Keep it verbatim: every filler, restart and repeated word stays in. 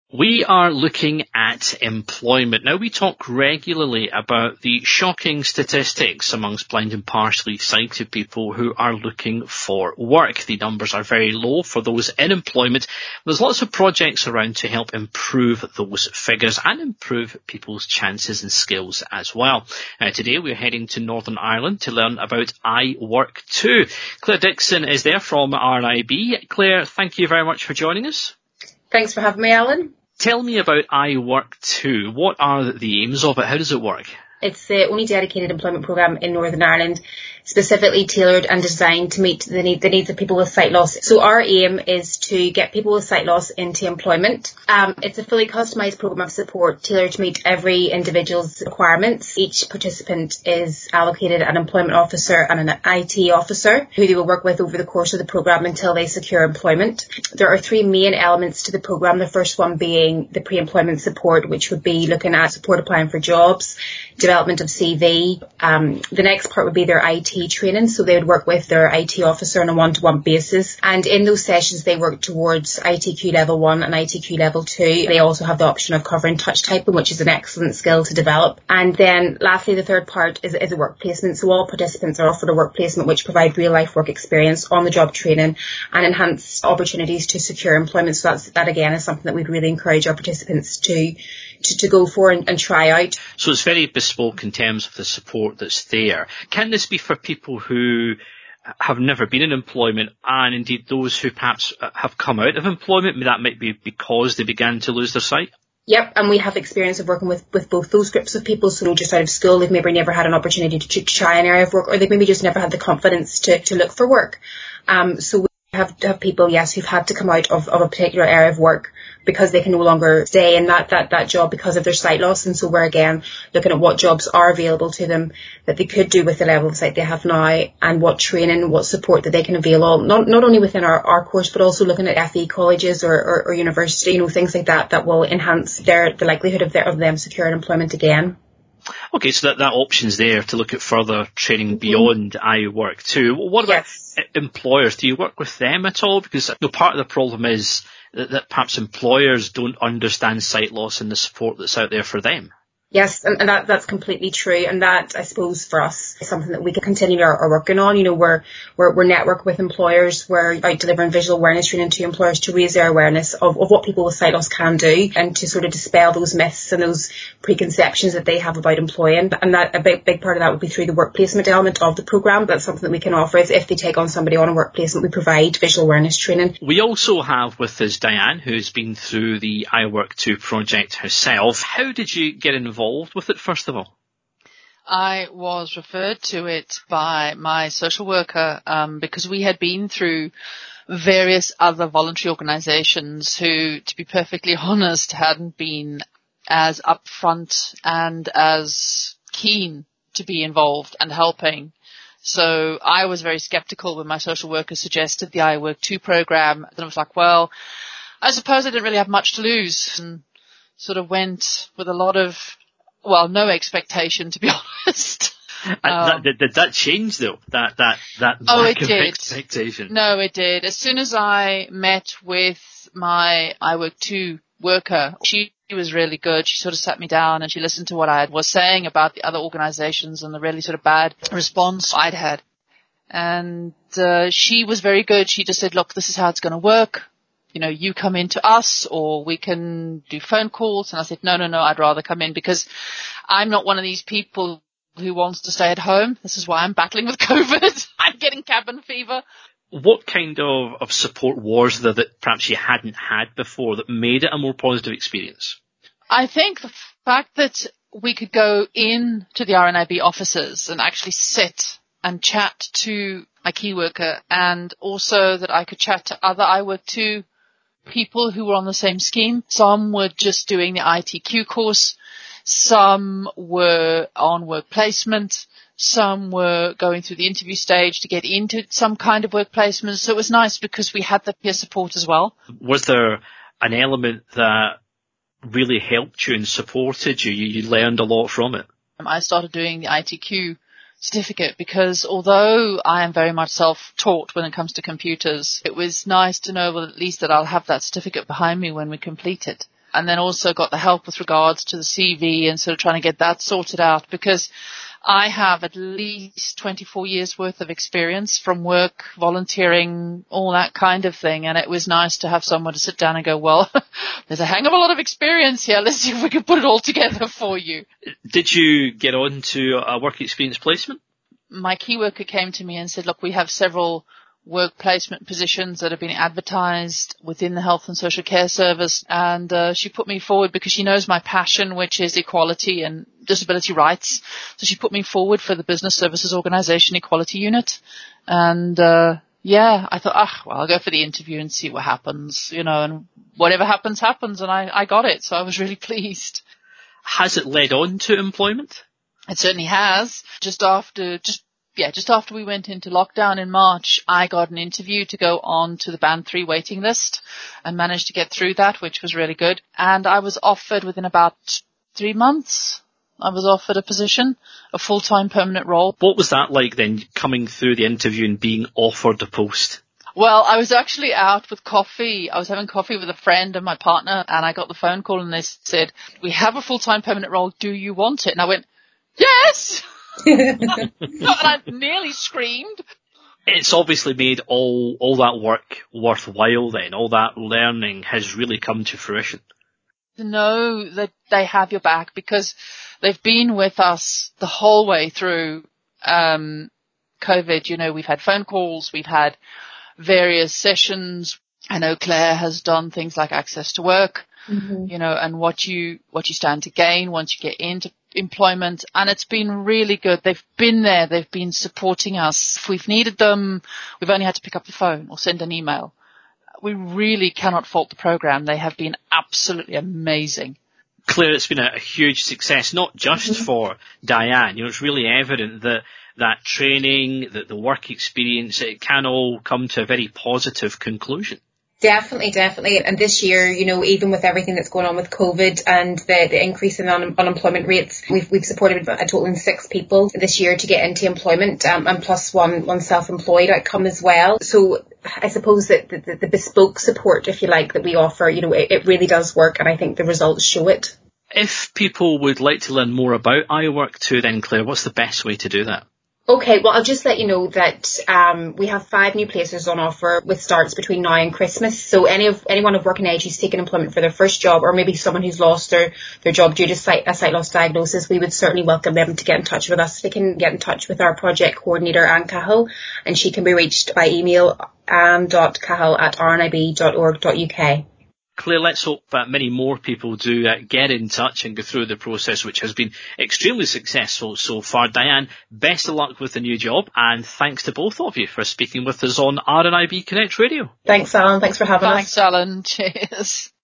We are looking at employment. Now, we talk regularly about the shocking statistics amongst blind and partially sighted people who are looking for work. The numbers are very low for those in employment. There's lots of projects around to help improve those figures and improve people's chances and skills as well. Uh, today, we're heading to Northern Ireland to learn about I Work Too. Claire Dixon is there from R N I B. Claire, thank you very much for joining us. Thanks for having me, Alan. Tell me about I Work Too. What are the aims of it? How does it work? It's the only dedicated employment programme in Northern Ireland, specifically tailored and designed to meet the, need, the needs of people with sight loss. So our aim is to get people with sight loss into employment. Um, it's a fully customised programme of support tailored to meet every individual's requirements. Each participant is allocated an employment officer and an I T officer who they will work with over the course of the programme until they secure employment. There are three main elements to the programme. The first one being the pre-employment support, which would be looking at support applying for jobs, development of C V. Um, the next part would be their I T training, so they would work with their I T officer on a one-to-one basis, and in those sessions they work towards I T Q level one and I T Q level two. They also have the option of covering touch typing, which is an excellent skill to develop. And then lastly, the third part is, is a work placement. So all participants are offered a work placement which provide real life work experience, on the job training and enhanced opportunities to secure employment. So that's, that again is something that we'd really encourage our participants to To, to go for and, and try out. So it's very bespoke in terms of the support that's there. Can this be for people who have never been in employment, and indeed those who perhaps have come out of employment? That might be because they began to lose their sight? Yep, and we have experience of working with, with both those groups of people. So just out of school, they've maybe never had an opportunity to, to try an area of work, or they've maybe just never had the confidence to, to look for work. Um, so we have, have people, yes, who've had to come out of, of a particular area of work because they can no longer stay in that, that, that job because of their sight loss. And so we're again looking at what jobs are available to them that they could do with the level of sight they have now, and what training, what support that they can avail of, not, not only within our, our course, but also looking at F E colleges or, or, or university, you know, things like that, that will enhance their, the likelihood of, their, of them securing employment again. Okay, so that, that option's there to look at further training beyond mm-hmm. I Work Too. What about yes. employers? Do you work with them at all? Because you know, part of the problem is that, that perhaps employers don't understand sight loss and the support that's out there for them. Yes, and, and that, that's completely true. And that, I suppose, for us is something that we can continue our, our working on. You know, we're, we're, we're network with employers. We're out delivering visual awareness training to employers to raise their awareness of, of what people with sight loss can do, and to sort of dispel those myths and those preconceptions that they have about employing. And that a big, big part of that would be through the work placement element of the programme. That's something that we can offer. Is if they take on somebody on a work placement, we provide visual awareness training. We also have with us Diane, who's been through the I Work Too project herself. How did you get involved involved with it, first of all? I was referred to it by my social worker um, because we had been through various other voluntary organisations who, to be perfectly honest, hadn't been as upfront and as keen to be involved and helping. So I was very sceptical when my social worker suggested the I Work Too programme. Then I was like, well, I suppose I didn't really have much to lose, and sort of went with a lot of Well, no expectation, to be honest. Um, that, did, did that change, though? That that that oh, lack it of did. expectation? No, it did. As soon as I met with my I Work Too worker, she was really good. She sort of sat me down and she listened to what I was saying about the other organisations and the really sort of bad response I'd had. And uh, she was very good. She just said, look, this is how it's going to work. You know, you come in to us or we can do phone calls. And I said, no, no, no, I'd rather come in because I'm not one of these people who wants to stay at home. This is why I'm battling with COVID. I'm getting cabin fever. What kind of, of support was there that perhaps you hadn't had before that made it a more positive experience? I think the fact that we could go in to the R N I B offices and actually sit and chat to my key worker, and also that I could chat to other I Work Too people who were on the same scheme. Some were just doing the I T Q course. Some were on work placement. Some were going through the interview stage to get into some kind of work placement. So it was nice because we had the peer support as well. Was there an element that really helped you and supported you? You, you learned a lot from it. I started doing the I T Q certificate because although I am very much self-taught when it comes to computers, it was nice to know, well, at least that I'll have that certificate behind me when we complete it. and then also got the help with regards to the C V and sort of trying to get that sorted out, because I have at least twenty-four years worth of experience from work, volunteering, all that kind of thing. And it was nice to have someone to sit down and go, well, there's a hang of a lot of experience here. Let's see if we can put it all together for you. Did you get on to a work experience placement? My key worker came to me and said, look, we have several work placement positions that have been advertised within the Health and Social Care Service, and uh, she put me forward because she knows my passion, which is equality and disability rights. So she put me forward for the Business Services Organisation Equality Unit, and uh yeah, I thought, ah, well, I'll go for the interview and see what happens, you know, and whatever happens, happens, and I, I got it, so I was really pleased. Has it led on to employment? It certainly has. Just after, just Yeah, just after we went into lockdown in March, I got an interview to go on to the band three waiting list and managed to get through that, which was really good. And I was offered within about three months, I was offered a position, a full-time permanent role. What was that like then, coming through the interview and being offered a post? Well, I was actually out with coffee. I was having coffee with a friend and my partner, and I got the phone call and they said, we have a full-time permanent role. Do you want it? And I went, yes! And I nearly screamed. It's obviously made all, all that work worthwhile then. All that learning has really come to fruition. To know that they have your back, because they've been with us the whole way through um COVID. You know, we've had phone calls, we've had various sessions. I know Claire has done things like Access to Work, mm-hmm. you know, and what you what you stand to gain once you get into employment, and it's been really good. They've been there, they've been supporting us. If we've needed them, we've only had to pick up the phone or send an email. We really cannot fault the program. They have been absolutely amazing. Claire, it's been a, a huge success, not just mm-hmm. for Diane. You know, it's really evident that that training, that the work experience, it can all come to a very positive conclusion. Definitely, definitely. And this year, you know, even with everything that's going on with COVID and the, the increase in un- unemployment rates, we've we've supported a total of six people this year to get into employment, um, and plus one one self-employed outcome as well. So I suppose that the, the, the bespoke support, if you like, that we offer, you know, it, it really does work, and I think the results show it. If people would like to learn more about iWork too then, Claire, what's the best way to do that? Okay, well, I'll just let you know that um, we have five new places on offer with starts between now and Christmas. So any of anyone of working age who's taken employment for their first job, or maybe someone who's lost their, their job due to sight, a sight loss diagnosis, we would certainly welcome them to get in touch with us. They can get in touch with our project coordinator, Anne Cahill, and she can be reached by email anne dot cahill at r n i b dot org dot u k. Claire, let's hope that many more people do uh, get in touch and go through the process, which has been extremely successful so far. Diane, best of luck with the new job, and thanks to both of you for speaking with us on R N I B Connect Radio. Thanks, Alan. Thanks for having Thanks, us. Thanks, Alan. Cheers.